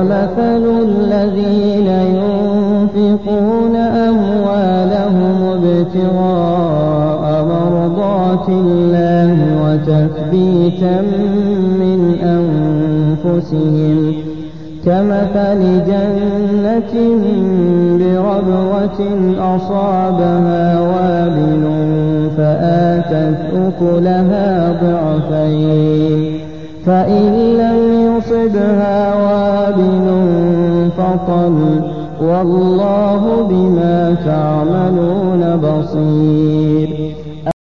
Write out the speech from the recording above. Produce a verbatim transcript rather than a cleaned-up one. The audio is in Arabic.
ومثل الذين ينفقون أموالهم ابتغاء مرضات الله وتثبيتا من أنفسهم كمثل جنة بربوة أصابها وابل فآتت أكلها ضعفين فإن لم يصبها وابل فطل والله بما تعملون بصير.